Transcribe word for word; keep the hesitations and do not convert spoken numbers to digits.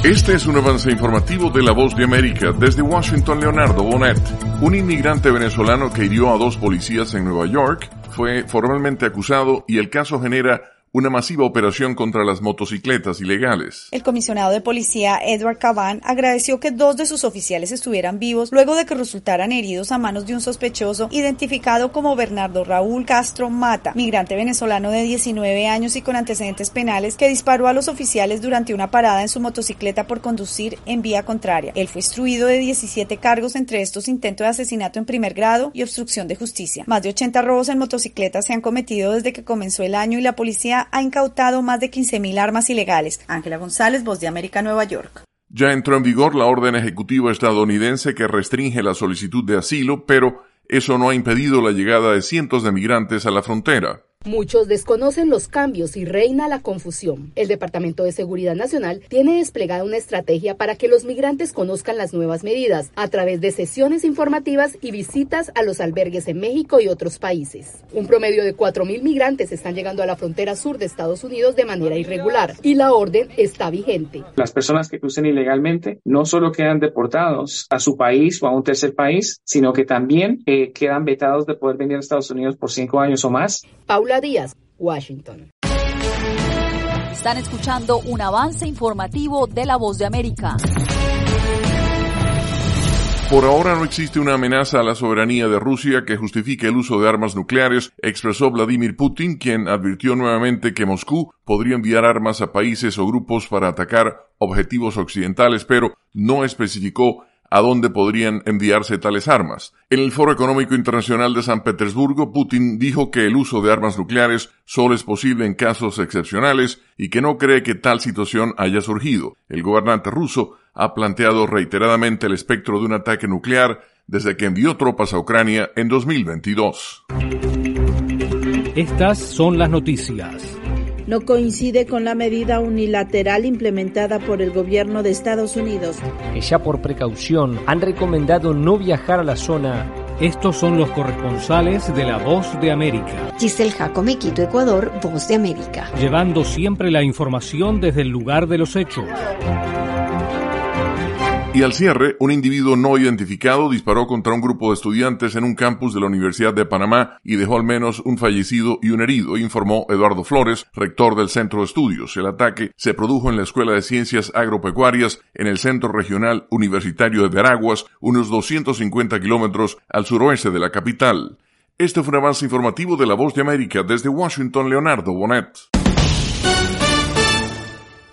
Este es un avance informativo de La Voz de América. Desde Washington, Leonardo Bonet. Un inmigrante venezolano que hirió a dos policías en Nueva York fue formalmente acusado y el caso genera una masiva operación contra las motocicletas ilegales. El comisionado de policía Edward Caban agradeció que dos de sus oficiales estuvieran vivos luego de que resultaran heridos a manos de un sospechoso identificado como Bernardo Raúl Castro Mata, migrante venezolano de diecinueve años y con antecedentes penales que disparó a los oficiales durante una parada en su motocicleta por conducir en vía contraria. Él fue instruido de diecisiete cargos, entre estos intento de asesinato en primer grado y obstrucción de justicia. Más de ochenta robos en motocicletas se han cometido desde que comenzó el año y la policía ha incautado más de quince mil armas ilegales. Ángela González, Voz de América, Nueva York. Ya entró en vigor la orden ejecutiva estadounidense que restringe la solicitud de asilo, pero eso no ha impedido la llegada de cientos de migrantes a la frontera. Muchos desconocen los cambios y reina la confusión. El Departamento de Seguridad Nacional tiene desplegada una estrategia para que los migrantes conozcan las nuevas medidas a través de sesiones informativas y visitas a los albergues en México y otros países. Un promedio de cuatro mil migrantes están llegando a la frontera sur de Estados Unidos de manera irregular y la orden está vigente. Las personas que crucen ilegalmente no solo quedan deportados a su país o a un tercer país, sino que también eh, quedan vetados de poder venir a Estados Unidos por cinco años o más. Paula Díaz, Washington. Están escuchando un avance informativo de La Voz de América. Por ahora no existe una amenaza a la soberanía de Rusia que justifique el uso de armas nucleares, expresó Vladimir Putin, quien advirtió nuevamente que Moscú podría enviar armas a países o grupos para atacar objetivos occidentales, pero no especificó a dónde podrían enviarse tales armas. En el Foro Económico Internacional de San Petersburgo, Putin dijo que el uso de armas nucleares solo es posible en casos excepcionales y que no cree que tal situación haya surgido. El gobernante ruso ha planteado reiteradamente el espectro de un ataque nuclear desde que envió tropas a Ucrania en dos mil veintidós. Estas son las noticias. No coincide con la medida unilateral implementada por el gobierno de Estados Unidos, que ya por precaución han recomendado no viajar a la zona. Estos son los corresponsales de La Voz de América. Giselle Jacome, Quito, Ecuador, Voz de América. Llevando siempre la información desde el lugar de los hechos. Y al cierre, un individuo no identificado disparó contra un grupo de estudiantes en un campus de la Universidad de Panamá y dejó al menos un fallecido y un herido, informó Eduardo Flores, rector del Centro de Estudios. El ataque se produjo en la Escuela de Ciencias Agropecuarias en el Centro Regional Universitario de Veraguas, unos doscientos cincuenta kilómetros al suroeste de la capital. Este fue un avance informativo de La Voz de América desde Washington, Leonardo Bonet.